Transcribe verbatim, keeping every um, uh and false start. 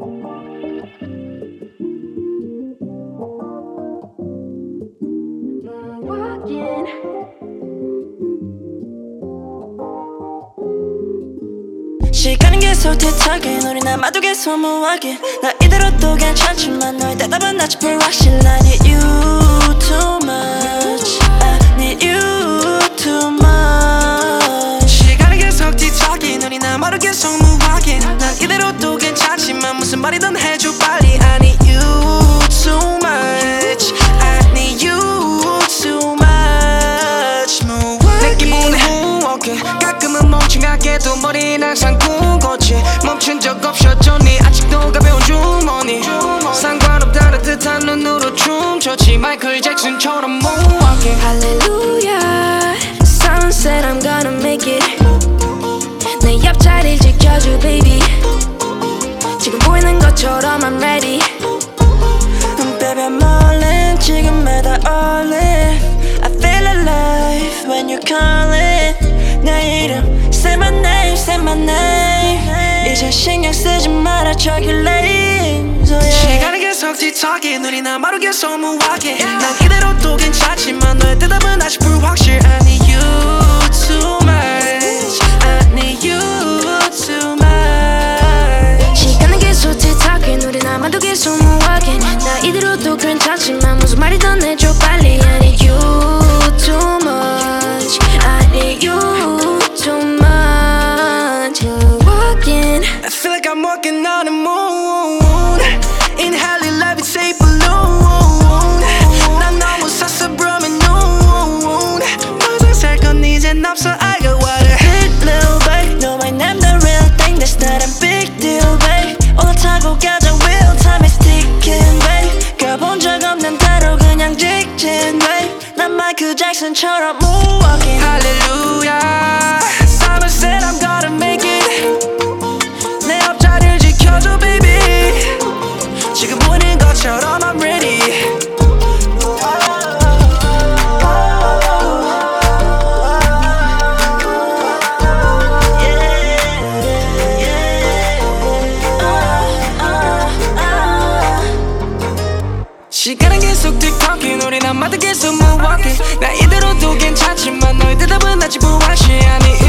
시간은 계속 뒤척인 우리 남아도 계속 무하게 나 이대로도 괜찮지만 너의 대답은 아직 불확실 I need you too much I need you too much 시간은 계속 뒤척인 우리 남아도 계속 무하게 난 이대로도 괜찮지만 무슨 말이든 해줘 빨리 I need you too much I need you too much 내 기분이 후억해 가끔은 멍청하게도 머리는 항상 굳었지 멈춘 적 없었잖니 아직도 가벼운 주머니 상관없다는 듯한 눈으로 춤췄지 마이클 잭슨처럼 모호하게 할렐루야 Someone said I'm gonna make it 내 옆자리를 지켜줘 baby 지금 보이는 것처럼 I'm ready Baby I'm all in 지금 매달 all in I feel alive when you're calling 내 이름 Say my name, say my name 이제 신경 쓰지 마라 저기 lane so yeah. 시간이 계속 뒤척인 우리 남아도 계속 무하게 난 이대로도 괜찮지만 너의 대답은 아직 불확실 I need you too much I need you too much 시간은 계속 뒤척인 우리 남아도 계속 무하게 나 이대로도 괜찮지만 무슨 말이든 해줘 빨리 I need you too much I need you too much Walking I feel like I'm walking on the moon Inhaling life, it's a balloon 난 너무 샀어 브라면 noon 무슨 살건 이젠 없어 I got water Big little babe No my name the real thing That's not a big deal babe 오늘 타고 가자 real time is ticking babe 가본 적 없는 대로 그냥 직진 babe 난 마이클 잭슨처럼 moonwalking Hallelujah Someone said I'm gonna make it 내 옆자리를 지켜줘 baby 지금 보는 것처럼 I'm ready 시간은 계속 뒤척인 우리 남아도 계속 무하게 나 이대로도 괜찮지만 너의 대답은 아직 불확실 I need